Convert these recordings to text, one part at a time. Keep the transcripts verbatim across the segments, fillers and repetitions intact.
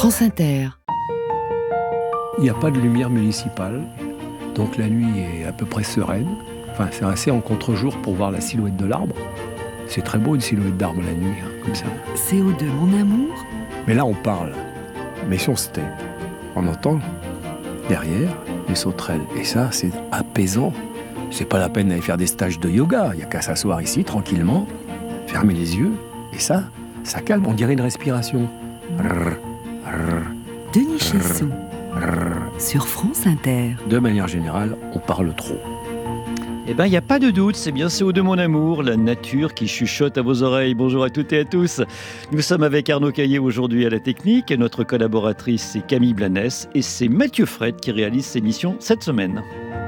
France Inter. Il n'y a pas de lumière municipale, donc la nuit est à peu près sereine. Enfin, c'est assez en contre-jour pour voir la silhouette de l'arbre. C'est très beau une silhouette d'arbre la nuit, hein, comme ça. C O deux, mon amour. Mais là, on parle. Mais si on se tait, on entend derrière les sauterelles. Et ça, c'est apaisant. C'est pas la peine d'aller faire des stages de yoga. Il n'y a qu'à s'asseoir ici, tranquillement, fermer les yeux. Et ça, ça calme. On dirait une respiration. Rrr, rrr, Denis Chesson, sur France Inter. De manière générale, on parle trop. Eh bien, il n'y a pas de doute, c'est bien C O deux, mon amour, la nature qui chuchote à vos oreilles. Bonjour à toutes et à tous. Nous sommes avec Arnaud Caillé aujourd'hui à la technique. Notre collaboratrice, c'est Camille Blanès. Et c'est Mathieu Fred qui réalise ces missions cette semaine.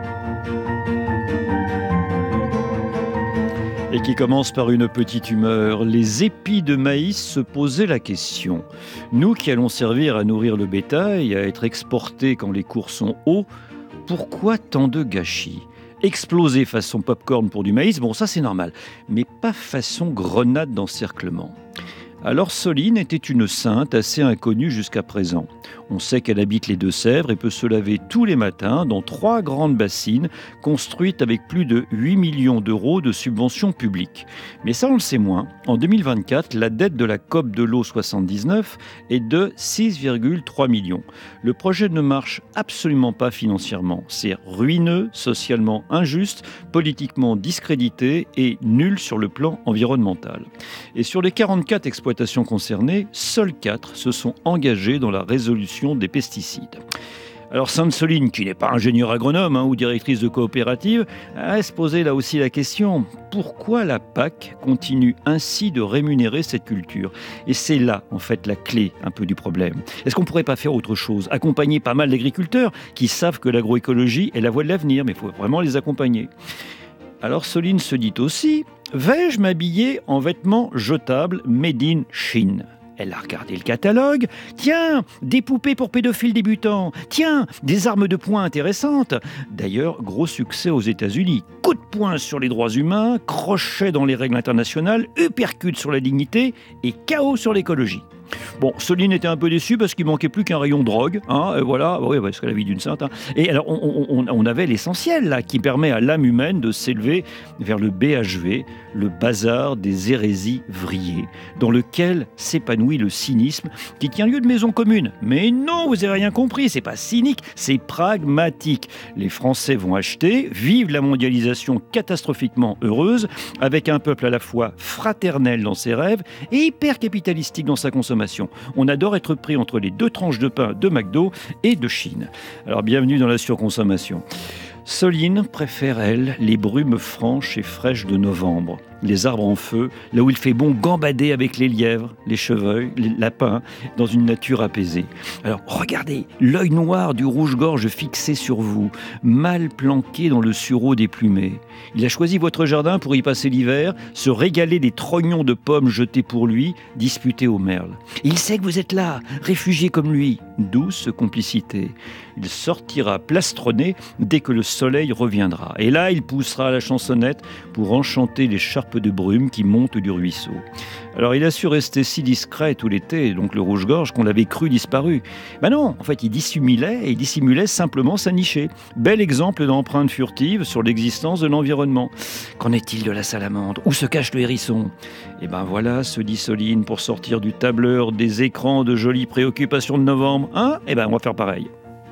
Et qui commence par une petite humeur. Les épis de maïs se posaient la question. Nous qui allons servir à nourrir le bétail, à être exportés quand les cours sont hauts, pourquoi tant de gâchis ? Exploser façon popcorn pour du maïs, bon ça c'est normal, mais pas façon grenade d'encerclement. Alors Soline était une sainte assez inconnue jusqu'à présent. On sait qu'elle habite les Deux-Sèvres et peut se laver tous les matins dans trois grandes bassines construites avec plus de huit millions d'euros de subventions publiques. Mais ça on le sait moins. En deux mille vingt-quatre, la dette de la Coop de l'eau soixante-dix-neuf est de six virgule trois millions. Le projet ne marche absolument pas financièrement. C'est ruineux, socialement injuste, politiquement discrédité et nul sur le plan environnemental. Et sur les quarante-quatre exploitations concernées, seules quatre se sont engagées dans la résolution des pesticides. Alors Sainte-Soline, qui n'est pas ingénieure agronome hein, ou directrice de coopérative, a se posé là aussi la question, pourquoi la P A C continue ainsi de rémunérer cette culture ? Et c'est là, en fait, la clé un peu du problème. Est-ce qu'on ne pourrait pas faire autre chose ? Accompagner pas mal d'agriculteurs qui savent que l'agroécologie est la voie de l'avenir, mais il faut vraiment les accompagner. Alors Soline se dit aussi, vais-je m'habiller en vêtements jetables made in Chine ? Elle a regardé le catalogue. Tiens, des poupées pour pédophiles débutants. Tiens, des armes de poing intéressantes. D'ailleurs, gros succès aux États-Unis. Coup de poing sur les droits humains, crochet dans les règles internationales, uppercut sur la dignité et chaos sur l'écologie. Bon, Soline était un peu déçue parce qu'il manquait plus qu'un rayon drogue, hein, et voilà, oui, parce que la vie d'une sainte. Hein. Et alors, on, on, on avait l'essentiel là, qui permet à l'âme humaine de s'élever vers le B H V, le bazar des hérésies vrillées, dans lequel s'épanouit le cynisme qui tient lieu de maison commune. Mais non, vous n'avez rien compris, c'est pas cynique, c'est pragmatique. Les Français vont acheter, vivent la mondialisation catastrophiquement heureuse, avec un peuple à la fois fraternel dans ses rêves et hyper capitalistique dans sa consommation. On adore être pris entre les deux tranches de pain de McDo et de Chine. Alors bienvenue dans la surconsommation. Soline préfère, elle, les brumes franches et fraîches de novembre. Les arbres en feu, là où il fait bon gambader avec les lièvres, les chevreuils, les lapins, dans une nature apaisée. Alors, regardez, l'œil noir du rouge-gorge fixé sur vous, mal planqué dans le sureau des plumées. Il a choisi votre jardin pour y passer l'hiver, se régaler des trognons de pommes jetés pour lui, disputés au merle. Il sait que vous êtes là, réfugié comme lui. Douce complicité. Il sortira plastronné dès que le soleil reviendra. Et là, il poussera la chansonnette pour enchanter les charpes de brume qui montent du ruisseau. Alors, il a su rester si discret tout l'été, donc le rouge-gorge, qu'on l'avait cru disparu. Ben non, en fait, il dissimulait et il dissimulait simplement sa nichée. Bel exemple d'empreinte furtive sur l'existence de l'environnement. Qu'en est-il de la salamandre ? Où se cache le hérisson ? Et ben voilà, se dit Soline, pour sortir du tableur des écrans de jolies préoccupations de novembre. Hein ? Et ben on va faire pareil.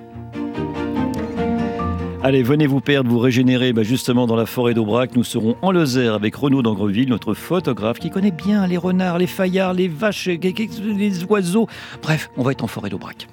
Allez, venez vous perdre, vous régénérer bah justement dans la forêt d'Aubrac. Nous serons en Lozère avec Renaud d'Angreville, notre photographe qui connaît bien les renards, les faillards, les vaches, les oiseaux. Bref, on va être en forêt d'Aubrac.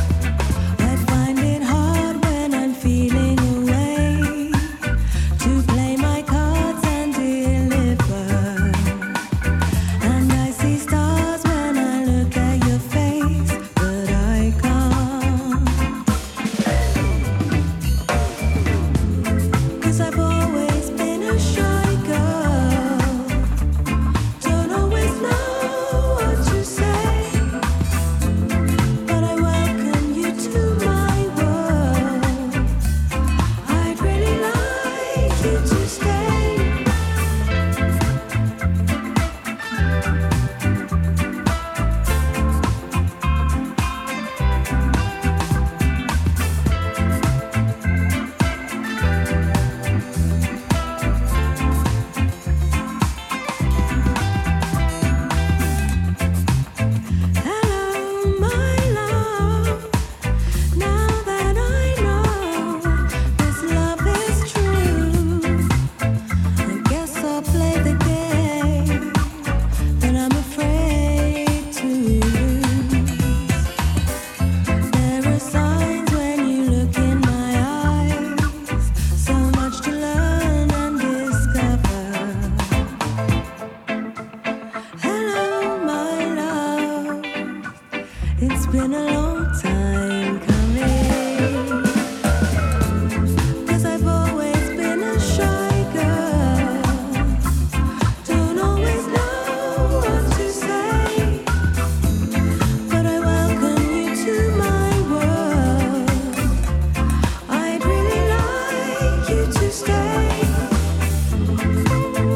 To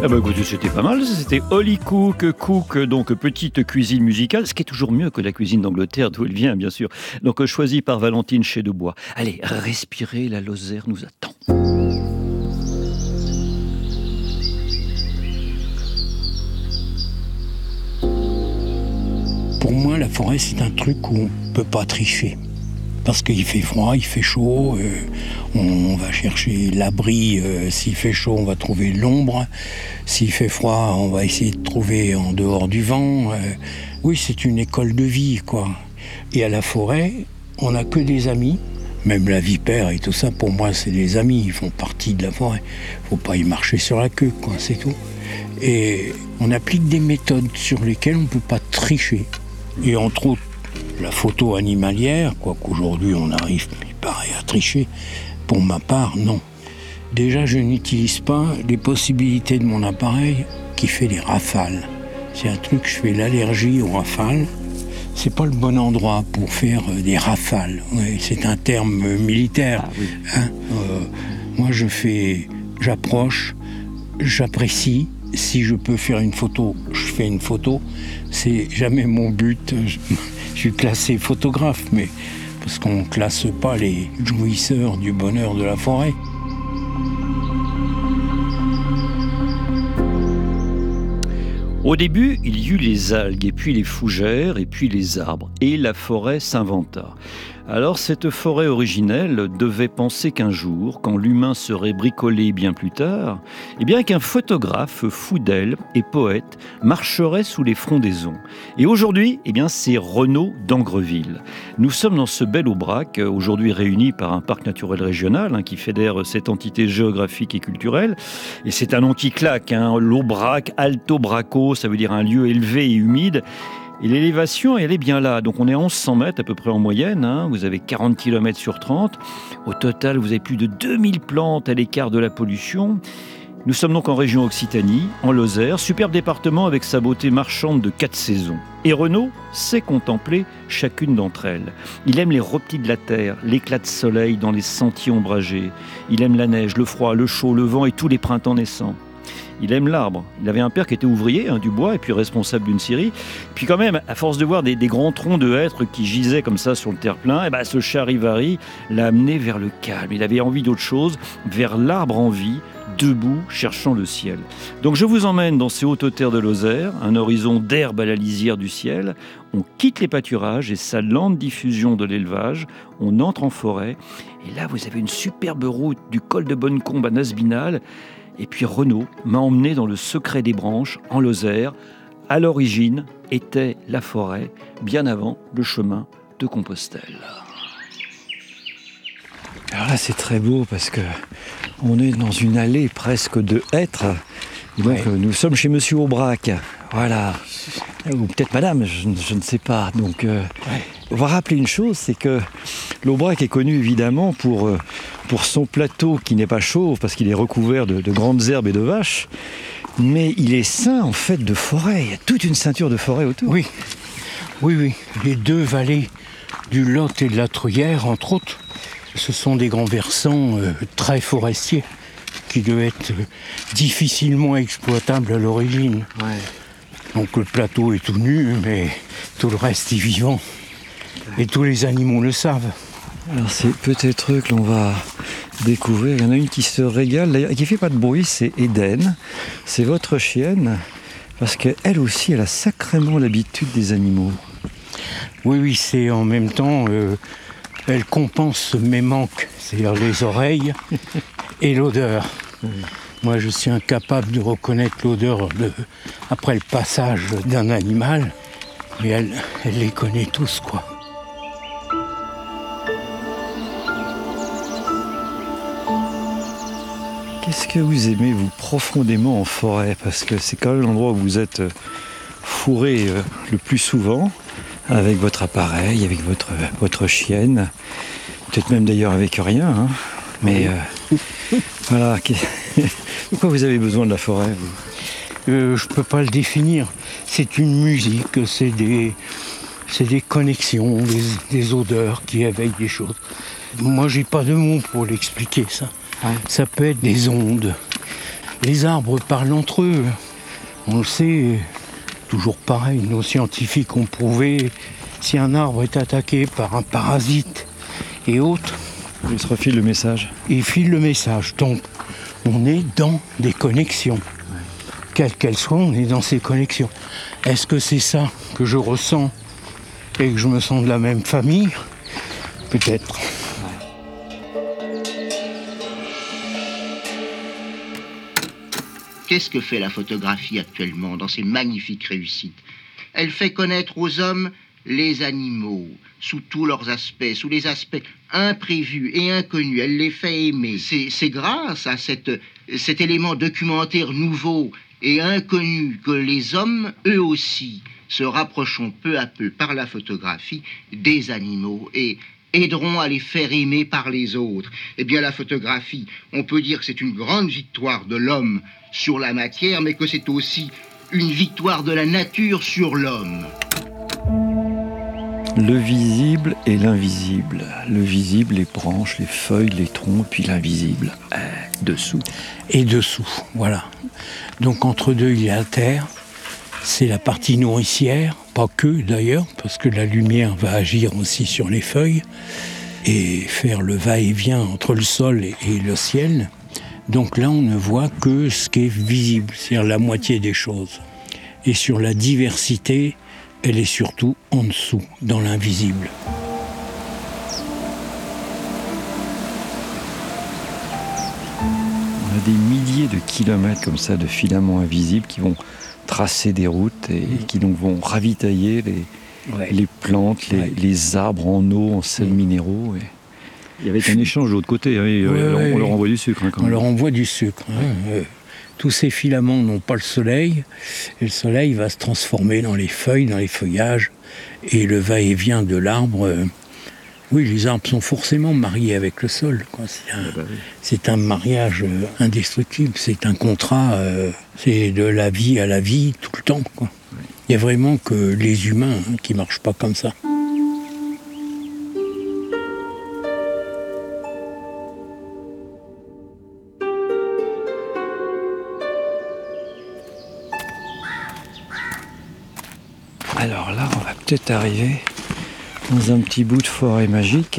Ah bah écoutez, c'était pas mal, c'était Holly Cook, Cook, donc petite cuisine musicale, ce qui est toujours mieux que la cuisine d'Angleterre, d'où elle vient bien sûr. Donc choisi par Valentine Chédebois. Allez, respirez, la Lozère nous attend. Pour moi, la forêt, c'est un truc où on ne peut pas tricher. Parce qu'il fait froid, il fait chaud, euh, on va chercher l'abri. Euh, s'il fait chaud, on va trouver l'ombre. S'il fait froid, on va essayer de trouver en dehors du vent. Euh, oui, c'est une école de vie, quoi. Et à la forêt, on n'a que des amis. Même la vipère et tout ça, pour moi, c'est des amis. Ils font partie de la forêt. Il ne faut pas y marcher sur la queue, quoi, c'est tout. Et on applique des méthodes sur lesquelles on ne peut pas tricher. Et entre autres, la photo animalière, quoiqu'aujourd'hui on arrive, il paraît, à tricher. Pour ma part, non. Déjà, je n'utilise pas les possibilités de mon appareil qui fait les rafales. C'est un truc, je fais l'allergie aux rafales. C'est pas le bon endroit pour faire des rafales. Ouais, c'est un terme militaire. Ah, oui. hein euh, moi, je fais, j'approche, j'apprécie. Si je peux faire une photo, je fais une photo. C'est jamais mon but. Je, je suis classé photographe, mais parce qu'on ne classe pas les jouisseurs du bonheur de la forêt. Au début, il y eut les algues, et puis les fougères, et puis les arbres, et la forêt s'inventa. Alors cette forêt originelle devait penser qu'un jour, quand l'humain serait bricolé bien plus tard, eh bien qu'un photographe fou d'elle et poète marcherait sous les frondaisons. Et aujourd'hui, eh bien c'est Renaud d'Angreville. Nous sommes dans ce bel Aubrac, aujourd'hui réuni par un parc naturel régional hein, qui fédère cette entité géographique et culturelle. Et c'est un nom qui claque, hein, l'Aubrac, Alto Braco, ça veut dire un lieu élevé et humide. Et l'élévation, elle est bien là. Donc on est à mille cent mètres à peu près en moyenne. Hein. Vous avez quarante kilomètres sur trente. Au total, vous avez plus de deux mille plantes à l'écart de la pollution. Nous sommes donc en région Occitanie, en Lozère, superbe département avec sa beauté marchande de quatre saisons. Et Renaud sait contempler chacune d'entre elles. Il aime les replis de la terre, l'éclat de soleil dans les sentiers ombragés. Il aime la neige, le froid, le chaud, le vent et tous les printemps naissants. Il aime l'arbre. Il avait un père qui était ouvrier hein, du bois et puis responsable d'une scierie. Puis quand même, à force de voir des, des grands troncs de hêtres qui gisaient comme ça sur le terre-plein, et ben ce charivari l'a amené vers le calme. Il avait envie d'autre chose, vers l'arbre en vie, debout, cherchant le ciel. Donc je vous emmène dans ces hautes terres de Lozère, un horizon d'herbe à la lisière du ciel. On quitte les pâturages et sa lente diffusion de l'élevage. On entre en forêt. Et là, vous avez une superbe route du col de Bonnecombe à Nasbinal. Et puis Renaud m'a emmené dans le secret des branches, en Lozère. À l'origine était la forêt, bien avant le chemin de Compostelle. Alors là, c'est très beau parce que on est dans une allée presque de hêtres. Et donc, Ouais. nous sommes chez Monsieur Aubrac. Voilà. Ou peut-être Madame, je, je ne sais pas. Donc, euh, Ouais. on va rappeler une chose, c'est que l'Aubrac est connu évidemment pour, euh, pour son plateau qui n'est pas chauve parce qu'il est recouvert de, de grandes herbes et de vaches. Mais il est ceint en fait de forêt. Il y a toute une ceinture de forêt autour. Oui, oui, oui. Les deux vallées du Lot et de la Truyère, entre autres, ce sont des grands versants euh, très forestiers qui devaient être euh, difficilement exploitables à l'origine. Ouais. Donc le plateau est tout nu, mais tout le reste est vivant. Et tous les animaux le savent. Alors ces petits trucs, l'on va découvrir. Il y en a une qui se régale, d'ailleurs, et qui fait pas de bruit, c'est Eden. C'est votre chienne, parce qu'elle aussi, elle a sacrément l'habitude des animaux. Oui, oui, c'est en même temps, euh, elle compense mes manques, c'est-à-dire les oreilles et l'odeur. Oui. Moi, je suis incapable de reconnaître l'odeur de, après le passage d'un animal, mais elle, elle les connaît tous, quoi. Qu'est-ce que vous aimez, vous, profondément en forêt? Parce que c'est quand même l'endroit où vous êtes fourré euh, le plus souvent, avec votre appareil, avec votre, votre chienne, peut-être même d'ailleurs avec rien, hein. Mais euh, voilà, pourquoi vous avez besoin de la forêt, vous? Euh, je peux pas le définir. C'est une musique, c'est des, c'est des connexions, des, des odeurs qui éveillent des choses. Moi, j'ai pas de mots pour l'expliquer, ça. Ouais. Ça peut être des ondes. Les arbres parlent entre eux. On le sait, toujours pareil, nos scientifiques ont prouvé, si un arbre est attaqué par un parasite et autres, il se refile le message. Il file le message. Donc, on est dans des connexions. Quelles qu'elles soient, on est dans ces connexions. Est-ce que c'est ça que je ressens et que je me sens de la même famille ? Peut-être. Qu'est-ce que fait la photographie actuellement dans ses magnifiques réussites ? Elle fait connaître aux hommes les animaux, sous tous leurs aspects, sous les aspects imprévus et inconnus. Elle les fait aimer. C'est, c'est grâce à cette, cet élément documentaire nouveau et inconnu que les hommes, eux aussi, se rapprocheront peu à peu par la photographie des animaux et aideront à les faire aimer par les autres. Eh bien, la photographie, on peut dire que c'est une grande victoire de l'homme sur la matière, mais que c'est aussi une victoire de la nature sur l'homme. Le visible et l'invisible. Le visible, les branches, les feuilles, les troncs, puis l'invisible, euh, dessous. Et dessous, voilà. Donc entre deux, il y a la terre. C'est la partie nourricière, pas que d'ailleurs, parce que la lumière va agir aussi sur les feuilles et faire le va-et-vient entre le sol et, et le ciel. Donc là, on ne voit que ce qui est visible, c'est-à-dire la moitié des choses. Et sur la diversité, elle est surtout en dessous, dans l'invisible. On a des milliers de kilomètres comme ça de filaments invisibles qui vont tracer des routes et mmh. qui donc vont ravitailler les, ouais. les plantes, les, ouais. les arbres en eau, en sels mmh. minéraux. Et... Il y avait un échange de l'autre côté, hein, ouais, on, ouais, on leur envoie du sucre. Hein, quand on même. leur envoie du sucre. Hein, euh, tous ces filaments n'ont pas le soleil, et le soleil va se transformer dans les feuilles, dans les feuillages, et le va-et-vient de l'arbre. Euh, oui, les arbres sont forcément mariés avec le sol. Quoi. C'est, un, ah bah oui. c'est un mariage euh, indestructible, c'est un contrat, euh, c'est de la vie à la vie tout le temps. Quoi. Ouais. Il n'y a vraiment que les humains hein, qui ne marchent pas comme ça. Alors là, on va peut-être arriver dans un petit bout de forêt magique.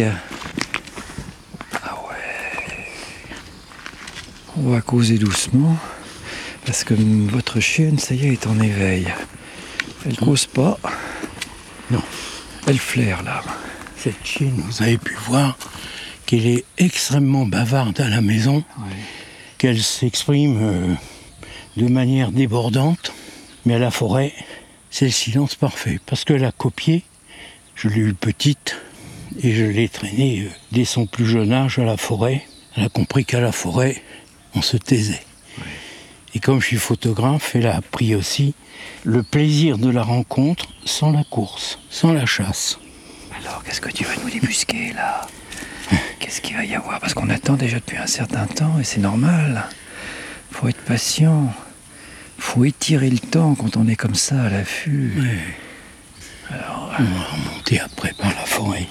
Ah ouais. On va causer doucement, parce que votre chienne, ça y est, est en éveil. Elle cause pas. Non. Elle flaire là. Cette chienne, vous avez pu voir qu'elle est extrêmement bavarde à la maison, ouais. qu'elle s'exprime euh, de manière débordante, mais à la forêt, c'est le silence parfait, parce qu'elle a copié, je l'ai eu petite, et je l'ai traînée dès son plus jeune âge à la forêt. Elle a compris qu'à la forêt, on se taisait. Ouais. Et comme je suis photographe, elle a appris aussi le plaisir de la rencontre sans la course, sans la chasse. Alors, qu'est-ce que tu vas nous débusquer, là ? Qu'est-ce qu'il va y avoir ? Parce qu'on attend déjà depuis un certain temps, et c'est normal. Faut être patient. Faut étirer le temps quand on est comme ça à l'affût. Ouais. Alors, on va remonter après par la forêt.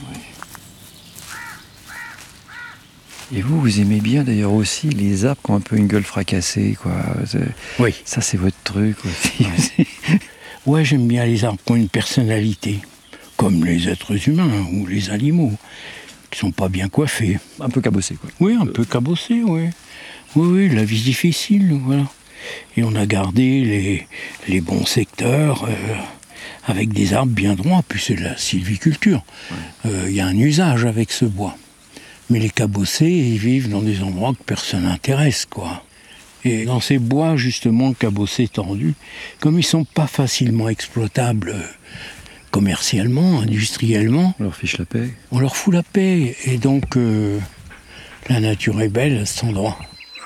Et vous, vous aimez bien d'ailleurs aussi les arbres qui ont un peu une gueule fracassée, quoi. C'est... Oui. Ça, c'est votre truc aussi. Ouais. Ouais, j'aime bien les arbres qui ont une personnalité, comme les êtres humains hein, ou les animaux, qui sont pas bien coiffés. Un peu cabossés, quoi. Oui, un euh... peu cabossés, oui. Oui, oui, la vie difficile, voilà. Et on a gardé les, les bons secteurs euh, avec des arbres bien droits, puis c'est de la sylviculture. Il ouais. euh, y a un usage avec ce bois. Mais les cabossés, ils vivent dans des endroits que personne n'intéresse, quoi. Et dans ces bois, justement, cabossés tendus, comme ils ne sont pas facilement exploitables euh, commercialement, industriellement... On leur fiche la paix. On leur fout la paix. Et donc, euh, la nature est belle à cet endroit.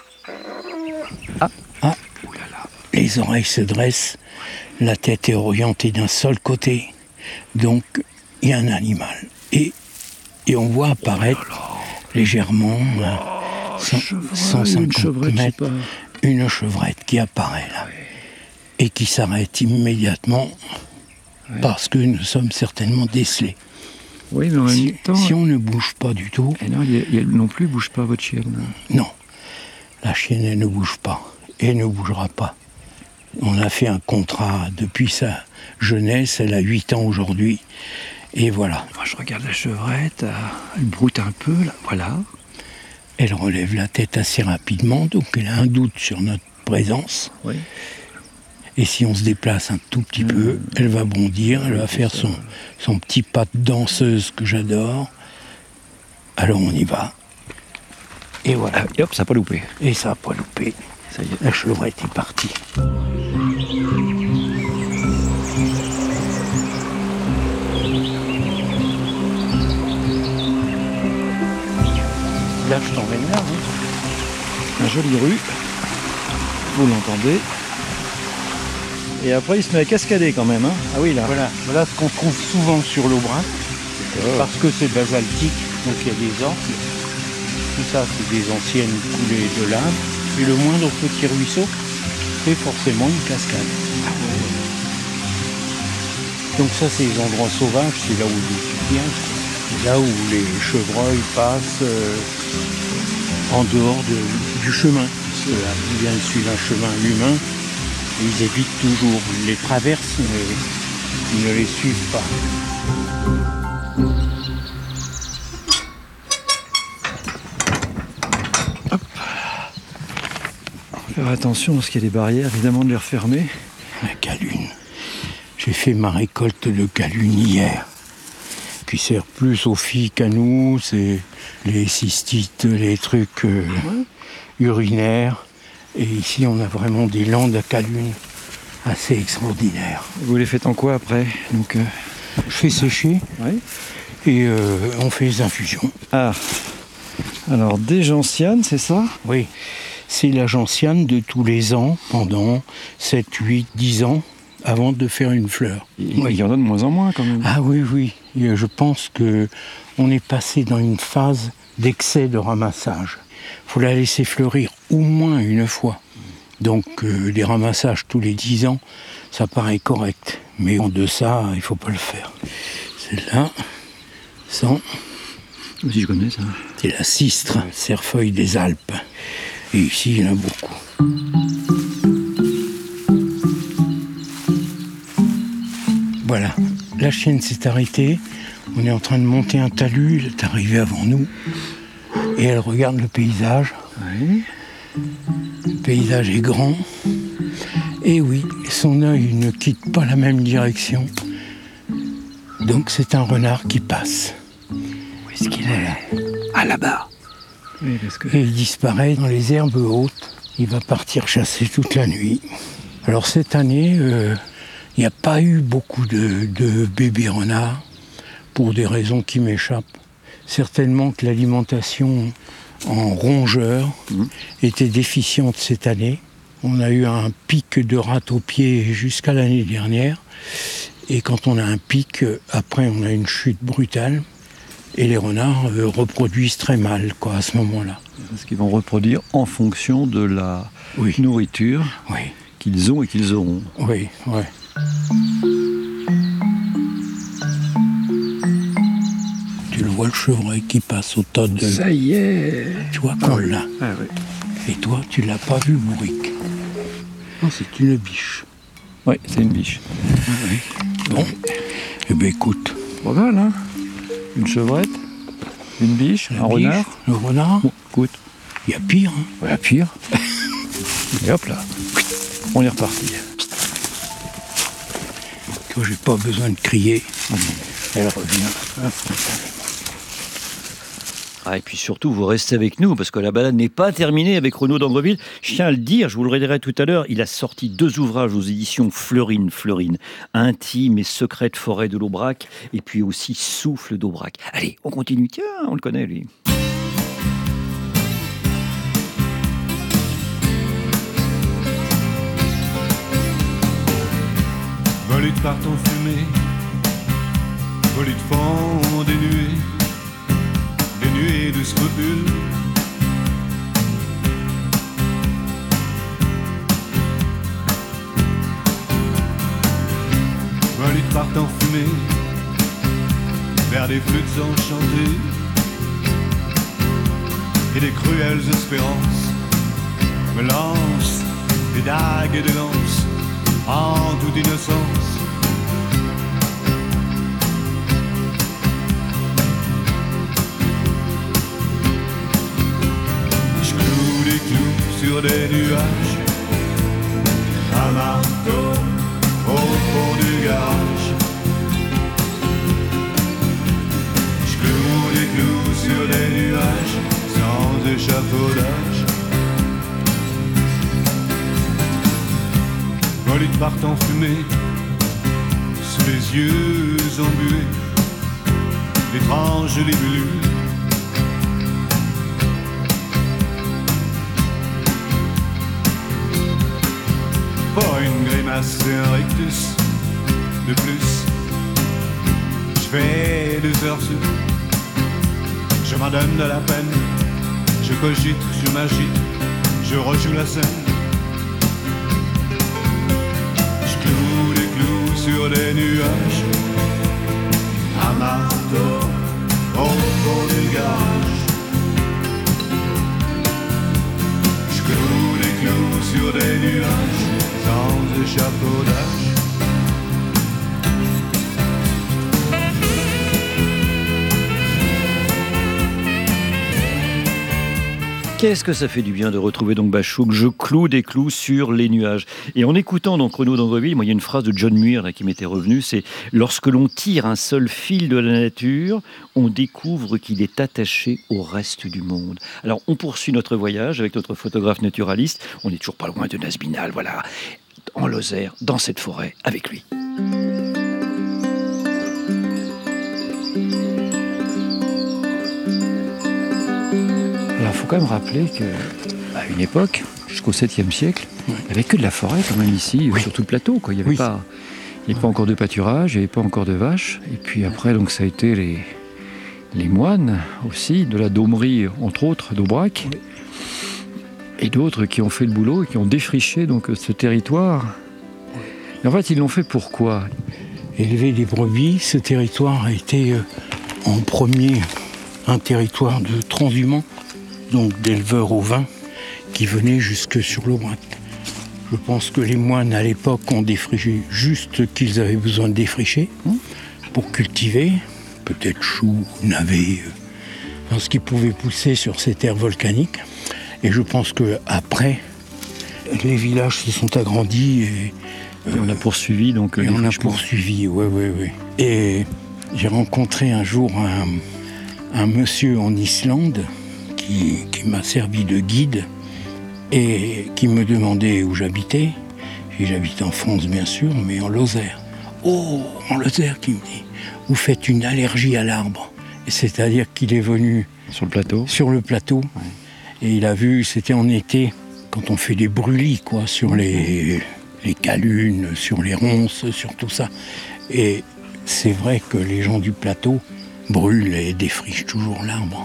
Ah Ah, les oreilles se dressent, la tête est orientée d'un seul côté. Donc, il y a un animal. Et, et on voit apparaître oh là là. légèrement, oh, cent cinquante mètres, une chevrette qui apparaît là. Ouais. Et qui s'arrête immédiatement ouais. parce que nous sommes certainement décelés. Oui, mais en si, même temps... Si on ne bouge pas du tout... Et non, elle non plus bouge pas, votre chienne. Non. La chienne, elle ne bouge pas. et elle ne bougera pas. On a fait un contrat depuis sa jeunesse, elle a huit ans aujourd'hui, et voilà. Moi, je regarde la chevrette, elle broute un peu, là, voilà. Elle relève la tête assez rapidement, donc elle a un doute sur notre présence. Oui. Et si on se déplace un tout petit mmh. peu, elle va bondir, elle va faire son, son petit pas de danseuse que j'adore. Alors on y va. Et voilà. Et hop, ça n'a pas loupé. Et ça n'a pas loupé. Ça y est. La chevrette est partie. Là, je t'emmène là. Hein. Une jolie rue. Vous l'entendez. Et après, il se met à cascader quand même. Hein. Ah oui, là. Voilà, voilà ce qu'on trouve souvent sur l'Aubrac. Oh. Parce que c'est basaltique, donc il y a des orques. Tout ça, c'est des anciennes coulées de lave. Et le moindre petit ruisseau, c'est forcément une cascade. Ah ouais. Donc ça, c'est les endroits sauvages, c'est là où je viens. Là où les chevreuils passent euh, en dehors de, du chemin. Parce que là, ils viennent suivre un chemin humain. Ils évitent toujours, ils les traversent, mais ils ne les suivent pas. Hop. Faire attention parce qu'il y a des barrières, évidemment, de les refermer. La calune. J'ai fait ma récolte de calune hier, qui sert plus aux filles qu'à nous, c'est les cystites, les trucs euh, urinaires. Et ici, on a vraiment des landes à calune assez extraordinaires. Vous les faites en quoi après? Donc, euh... Je fais sécher oui. et euh, on fait les infusions. Ah, alors des gentianes, c'est ça? Oui, c'est la gentiane de tous les ans pendant sept, huit, dix ans avant de faire une fleur. Il oui. y en a de moins en moins quand même. Ah oui, oui. Et je pense qu'on est passé dans une phase d'excès de ramassage. Il faut la laisser fleurir au moins une fois. Donc euh, les ramassages tous les dix ans, ça paraît correct. Mais en deçà, il ne faut pas le faire. Celle-là, sans... Si je connais ça. C'est la cistre, cerfeuil des Alpes. Et ici, il y en a beaucoup. Voilà, la chienne s'est arrêtée. On est en train de monter un talus, elle est arrivée avant nous. Et elle regarde le paysage. Oui. Le paysage est grand. Et oui, son œil ne quitte pas la même direction. Donc c'est un renard qui passe. Où est-ce qu'il est? Ah, là-bas. Oui, parce que... Et il disparaît dans les herbes hautes. Il va partir chasser toute la nuit. Alors cette année, euh, il n'y a pas eu beaucoup de, de bébés renards, pour des raisons qui m'échappent. Certainement que l'alimentation en rongeurs mmh. était déficiente cette année. On a eu un pic de rats aux pieds jusqu'à l'année dernière. Et quand on a un pic, après on a une chute brutale. Et les renards euh, reproduisent très mal quoi, à ce moment-là. Parce qu'ils vont reproduire en fonction de la oui. nourriture oui. qu'ils ont et qu'ils auront. Oui, oui. Tu le vois, le chevreuil qui passe au tas de... Ça y est. Tu vois qu'on ah, l'a. Ah, oui. Et toi, tu l'as pas vu, Bourrique. Non, c'est une biche. Oui, c'est une biche. Ah, oui. Bon, eh bien écoute. Pas mal, hein. Une chevrette, une biche, La un biche, renard. Le renard. Bon, écoute. Il y a pire, hein. Il y a pire. Et hop là, on est reparti. Toi, j'ai pas besoin de crier. Elle revient. Ah, et puis surtout, vous restez avec nous, parce que la balade n'est pas terminée avec Renaud d'Andreville. Je tiens à le dire, je vous le redirai tout à l'heure, il a sorti deux ouvrages aux éditions Fleurine, Fleurine, Intime et secrète forêt de l'Aubrac, et puis aussi Souffle d'Aubrac. Allez, on continue, tiens, on le connaît, lui. Volutes par ton fumée, volutes fond des nuées, des nuées de scrupules. Volutes par ton fumée, vers des flûtes enchantées et des cruelles espérances me lancent des dagues et des lances, en toute innocence. Je cloue des clous sur des nuages, un marteau au fond du garage. Je cloue des clous sur des nuages, sans échafaudage. Volutes partent en fumée, sous les yeux embués, d'étranges libellules. Pas une grimace et un rictus de plus. Je fais deux heures sup, je m'en donne de la peine. Je cogite, je m'agite, je rejoue la scène. Sur des nuages, un marteau au fond du garage. Je cloue des clous sur des nuages, sans échafaudage. Qu'est-ce que ça fait du bien de retrouver donc Bachouk. Je cloue des clous sur les nuages. Et en écoutant donc Renaud d'Andreville, moi il y a une phrase de John Muir là, qui m'était revenue, c'est « Lorsque l'on tire un seul fil de la nature, on découvre qu'il est attaché au reste du monde. » Alors on poursuit notre voyage avec notre photographe naturaliste. On n'est toujours pas loin de Nazbinal, voilà, en Lozère, dans cette forêt, avec lui. Alors, il faut quand même rappeler qu'à une époque, jusqu'au septième siècle, il n'y avait que de la forêt quand même ici, oui. Sur tout le plateau. Quoi. Il n'y avait, oui. pas, il y avait pas encore de pâturage, il n'y avait pas encore de vaches. Et puis après, donc, ça a été les, les moines aussi, de la Daumerie, entre autres, d'Aubrac, oui. Et d'autres qui ont fait le boulot et qui ont défriché donc, ce territoire. Et en fait, ils l'ont fait pourquoi ? Élever des brebis, ce territoire a été euh, en premier un territoire de transhumants, donc d'éleveurs au vin, qui venaient jusque sur l'Aubrac. Je pense que les moines à l'époque ont défriché juste qu'ils avaient besoin de défricher pour cultiver, peut-être choux, navets, euh, ce qui pouvait pousser sur ces terres volcaniques. Et je pense qu'après, les villages se sont agrandis et, euh, et on a poursuivi donc. Et on a poursuivi, oui, oui, oui. Et j'ai rencontré un jour un, un monsieur en Islande qui, qui m'a servi de guide et qui me demandait où j'habitais. Et j'habite en France, bien sûr, mais en Lozère. Oh, en Lozère, qui me dit, vous faites une allergie à l'arbre. Et c'est-à-dire qu'il est venu sur le plateau. Sur le plateau. Ouais. Et il a vu, c'était en été, quand on fait des brûlis, quoi, sur les, les calunes, sur les ronces, sur tout ça. Et c'est vrai que les gens du plateau brûlent et défrichent toujours l'arbre.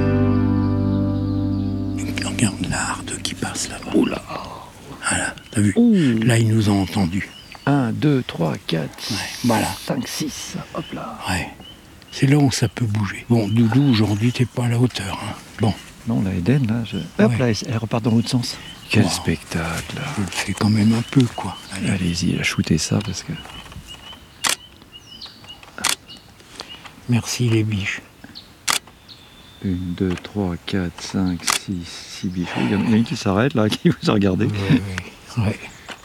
Regarde l'arde qui passe là-bas. Oh là! Voilà, t'as vu? Ouh. Là, ils nous ont entendus. un, deux, trois, quatre, ouais, voilà. cinq, six, hop là. Ouais. C'est là où ça peut bouger. Bon, Doudou, aujourd'hui, t'es pas à la hauteur. Hein. Bon. Non, la Eden, là, je... hop ouais. là, elle repart dans l'autre sens. Quel wow. spectacle, là. Je le fais quand même un peu, quoi. Allez. Allez-y, shootez ça, parce que... Merci, les biches. Une, deux, trois, quatre, cinq, six, six biches. Il y en a une qui s'arrête, là, qui vous a regardé. Oui, oui. Ouais.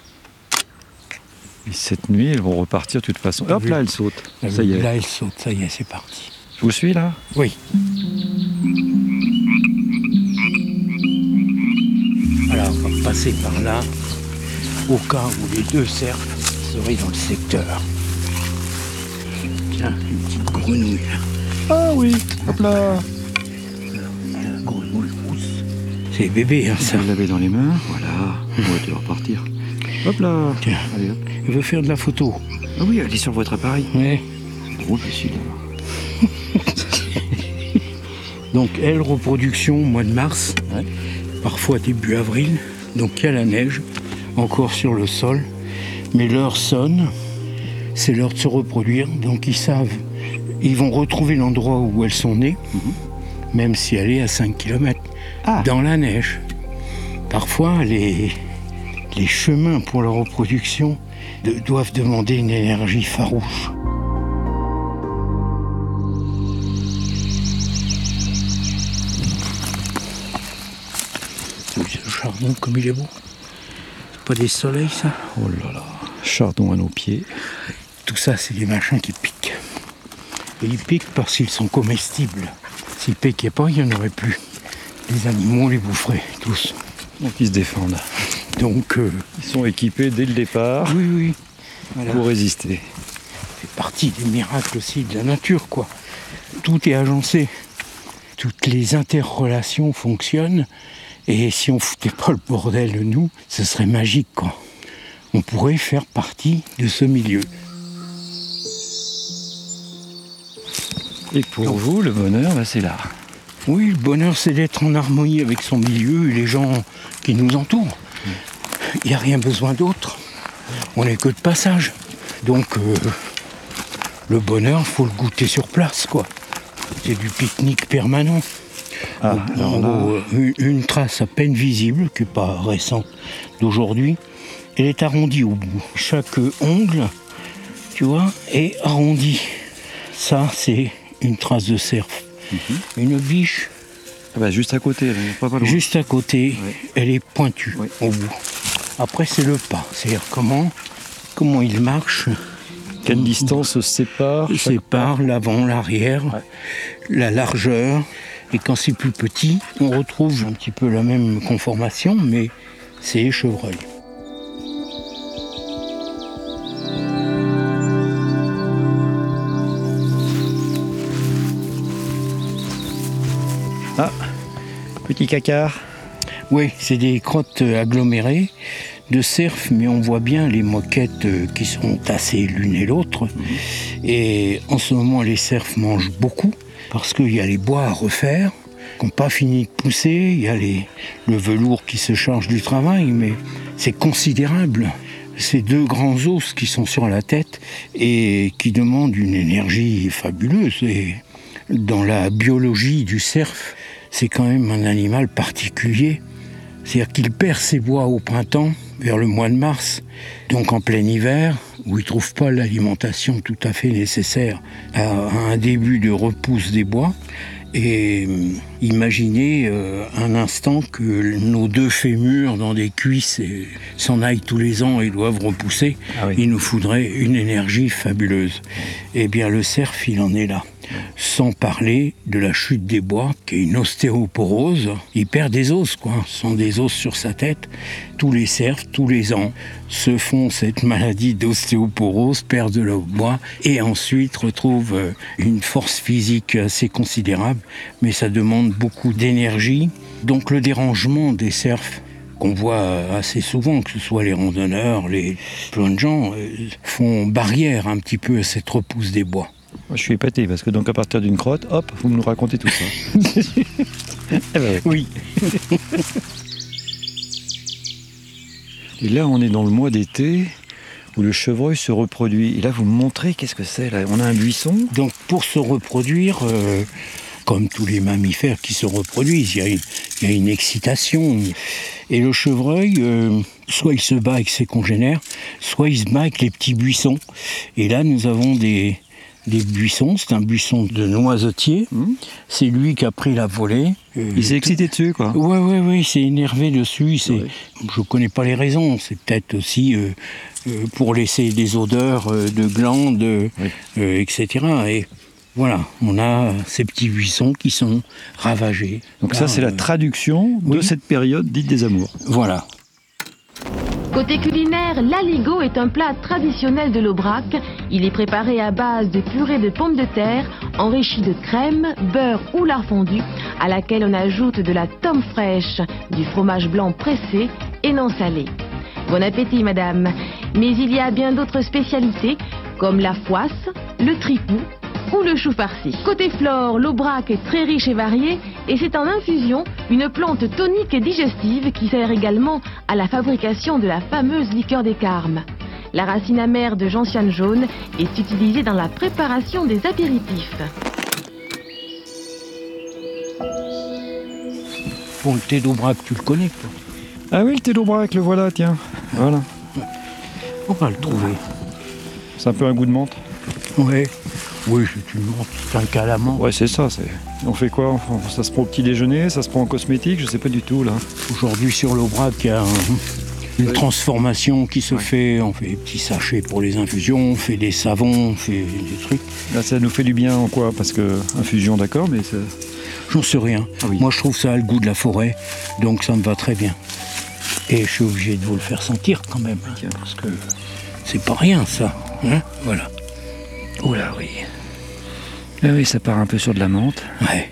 Et cette nuit, elles vont repartir de toute façon. Hop là, elles sautent. Ça y est. Là, elles sautent, ça y est, c'est parti. Je vous suis, là ? Oui. Alors, on va passer par là, au cas où les deux cerfs seraient dans le secteur. Tiens, une petite grenouille là. Ah oui, hop là. La grenouille rousse. C'est bébé, hein, ça. Vous l'avez dans les mains, voilà. On va te repartir. Hop là. Tiens, allez, hop. Il veut faire de la photo. Ah oui, elle est sur votre appareil. Oui. C'est drôle, celui-là. Donc, elle, reproduction au mois de mars, ouais. Parfois début avril. Donc, il y a la neige, encore sur le sol. Mais l'heure sonne, c'est l'heure de se reproduire. Donc, ils savent, ils vont retrouver l'endroit où elles sont nées, mm-hmm. même si elle est à cinq kilomètres, ah. dans la neige. Parfois, les, les chemins pour la reproduction de, doivent demander une énergie farouche. Le chardon, comme il est beau. C'est pas des soleils, ça? Oh là là, chardon à nos pieds. Tout ça, c'est des machins qui piquent. Et ils piquent parce qu'ils sont comestibles. S'ils piquaient pas, il n'y en aurait plus. Les animaux les boufferaient, tous. Donc ils se défendent. Donc, euh, ils sont équipés dès le départ oui, oui. Voilà. Pour résister. Ça fait partie des miracles aussi de la nature, quoi. Tout est agencé. Toutes les interrelations fonctionnent. Et si on foutait pas le bordel, nous, ce serait magique, quoi. On pourrait faire partie de ce milieu. Et pour Donc, vous, le bonheur, bah, c'est là. Oui, le bonheur, c'est d'être en harmonie avec son milieu et les gens qui nous entourent. Il n'y a rien besoin d'autre. On n'est que de passage. Donc, euh, le bonheur, il faut le goûter sur place, quoi. C'est du pique-nique permanent. Ah, en gros, là... une, une trace à peine visible, qui n'est pas récente d'aujourd'hui, elle est arrondie au bout. Chaque ongle, tu vois, est arrondi. Ça, c'est une trace de cerf. Mm-hmm. Une biche. Ah bah juste à côté, elle est pas, pas loin. Juste à côté, ouais. Elle est pointue ouais. Au bout. Après, c'est le pas. C'est-à-dire comment, comment il marche. Quelle il, distance se sépare Il sépare l'avant, l'arrière, ouais. La largeur. Et quand c'est plus petit, on retrouve un petit peu la même conformation, mais c'est les chevreuils. Ah, petit cacard. Oui, c'est des crottes agglomérées de cerf, mais on voit bien les moquettes qui sont tassées l'une et l'autre. Mmh. Et en ce moment, les cerfs mangent beaucoup. Parce qu'il y a les bois à refaire, qui n'ont pas fini de pousser, il y a les, le velours qui se charge du travail, mais c'est considérable. Ces deux grands os qui sont sur la tête et qui demandent une énergie fabuleuse. Et dans la biologie du cerf, c'est quand même un animal particulier. C'est-à-dire qu'il perd ses bois au printemps, vers le mois de mars, donc en plein hiver, où il ne trouve pas l'alimentation tout à fait nécessaire à un début de repousse des bois. Et euh, imaginez euh, un instant que nos deux fémurs dans des cuisses et, s'en aillent tous les ans et doivent repousser, ah oui. Il nous faudrait une énergie fabuleuse. Eh bien le cerf, il en est là. Sans parler de la chute des bois, qui est une ostéoporose. Il perd des os, quoi. Ce sont des os sur sa tête. Tous les cerfs, tous les ans, se font cette maladie d'ostéoporose, perdent leur bois, et ensuite retrouvent une force physique assez considérable. Mais ça demande beaucoup d'énergie. Donc le dérangement des cerfs, qu'on voit assez souvent, que ce soit les randonneurs, les plein de gens, font barrière un petit peu à cette repousse des bois. Moi, je suis épaté, parce que donc à partir d'une crotte, hop, vous me nous racontez tout ça. eh ben, oui. Et là, on est dans le mois d'été, où le chevreuil se reproduit. Et là, vous me montrez, qu'est-ce que c'est là? On a un buisson. Donc, pour se reproduire, euh, comme tous les mammifères qui se reproduisent, il y a une, il y a une excitation. Et le chevreuil, euh, soit il se bat avec ses congénères, soit il se bat avec les petits buissons. Et là, nous avons des... des buissons, c'est un buisson de noisetier, mmh. C'est lui qui a pris la volée. Euh, il s'est excité dessus, quoi. Oui, oui, oui, il s'est énervé dessus. C'est... Ouais. Je ne connais pas les raisons, c'est peut-être aussi euh, euh, pour laisser des odeurs euh, de glandes, euh, oui. euh, et cetera. Et voilà, on a ces petits buissons qui sont ravagés. Donc là, ça, c'est euh... la traduction de oui. cette période dite des amours. Voilà. Côté culinaire, l'aligot est un plat traditionnel de l'Aubrac. Il est préparé à base de purée de pommes de terre, enrichi de crème, beurre ou lard fondu, à laquelle on ajoute de la tome fraîche, du fromage blanc pressé et non salé. Bon appétit, madame. Mais il y a bien d'autres spécialités, comme la foisse, le tripou ou le chou farci. Côté flore, l'Aubrac est très riche et varié, et c'est en infusion une plante tonique et digestive qui sert également à la fabrication de la fameuse liqueur des carmes. La racine amère de gentiane jaune est utilisée dans la préparation des apéritifs. Bon, le thé d'Aubrac, tu le connais, toi? Ah oui, le thé d'Aubrac, le voilà, tiens. Voilà. On va le trouver. C'est un peu un goût de menthe. Ouais. Oui, c'est une menthe, c'est un calamant. Ouais, c'est ça. C'est... On fait quoi? Enfin, ça se prend au petit déjeuner, ça se prend en cosmétique, je sais pas du tout là. Aujourd'hui sur l'Aubrac, il y a un, une ouais. transformation qui se ouais. fait. On fait des petits sachets pour les infusions, on fait des savons, on fait des trucs. Là, ça nous fait du bien en quoi? Parce que infusion, d'accord, mais ça... J'en sais rien. Ah oui. Moi, je trouve ça a le goût de la forêt, donc ça me va très bien. Et je suis obligé de vous le faire sentir quand même, hein, parce que c'est pas rien ça. Hein, voilà. Oh là oui. Ah oui, ça part un peu sur de la menthe. Ouais.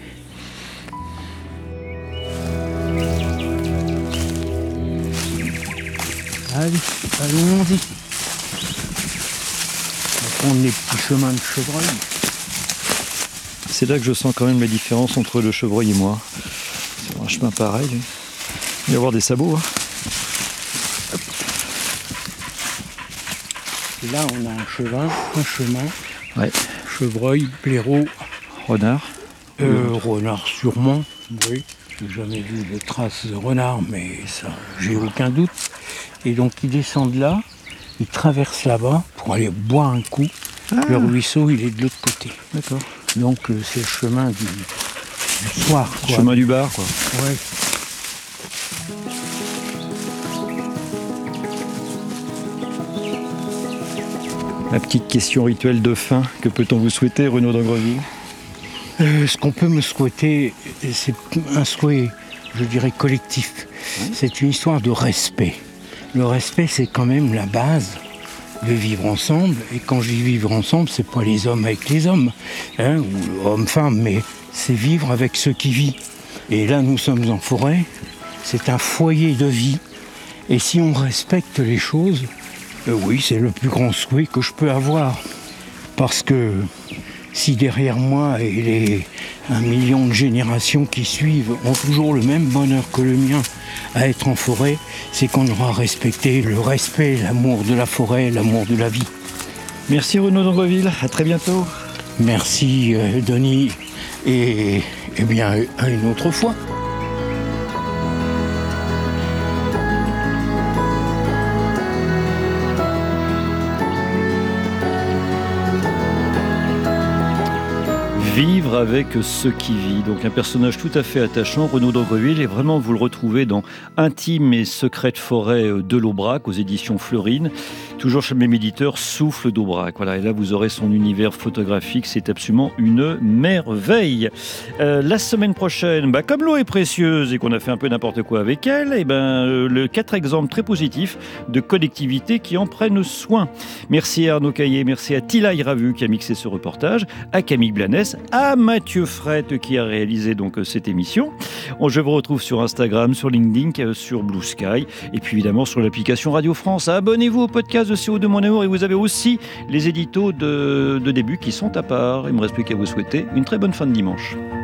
Allez, allons-y. On va prendre les petits chemins de chevreuil. C'est là que je sens quand même la différence entre le chevreuil et moi. C'est un chemin pareil. Lui. Il va y avoir des sabots. Hein. Et là, on a un chemin, un chemin. Ouais. Chevreuil, blaireau. Renard. Euh, renard sûrement, oui. J'ai jamais vu de traces de renard, mais ça, j'ai aucun doute. Et donc, ils descendent là, ils traversent là-bas pour aller boire un coup. Ah. Le ruisseau, il est de l'autre côté. D'accord. Donc, euh, c'est le chemin du, du soir. Le chemin du bar, quoi. Ouais. La petite question rituelle de fin, que peut-on vous souhaiter, Renaud d'Angreville? euh, Ce qu'on peut me souhaiter, c'est un souhait, je dirais, collectif. Mmh. C'est une histoire de respect. Le respect, c'est quand même la base de vivre ensemble. Et quand je dis vivre ensemble, c'est pas les hommes avec les hommes, hein, ou hommes-femmes, mais c'est vivre avec ceux qui vivent. Et là, nous sommes en forêt, c'est un foyer de vie. Et si on respecte les choses, Euh, oui, c'est le plus grand souhait que je peux avoir. Parce que si derrière moi et les un million de générations qui suivent ont toujours le même bonheur que le mien à être en forêt, c'est qu'on aura respecté le respect, l'amour de la forêt, l'amour de la vie. Merci Renaud d'Angreville, à très bientôt. Merci euh, Denis, et, et bien à une autre fois. Vivre avec ce qui vit, donc un personnage tout à fait attachant, Renaud d'Angreville, et vraiment vous le retrouvez dans Intime et secrète forêt de l'Aubrac aux éditions Fleurine, toujours chez le même éditeur, Souffle d'Aubrac. Voilà, et là vous aurez son univers photographique, c'est absolument une merveille. Euh, la semaine prochaine, bah, comme l'eau est précieuse et qu'on a fait un peu n'importe quoi avec elle, et ben euh, le quatre exemples très positifs de collectivités qui en prennent soin. Merci à Arnaud Caillé, merci à Tilaï Ravu qui a mixé ce reportage, à Camille Blanès, à Mathieu Frette qui a réalisé donc cette émission. Je vous retrouve sur Instagram, sur LinkedIn, sur Blue Sky et puis évidemment sur l'application Radio France. Abonnez-vous au podcast de C O deux Mon Amour et vous avez aussi les éditos de, de début qui sont à part. Il ne me reste plus qu'à vous souhaiter une très bonne fin de dimanche.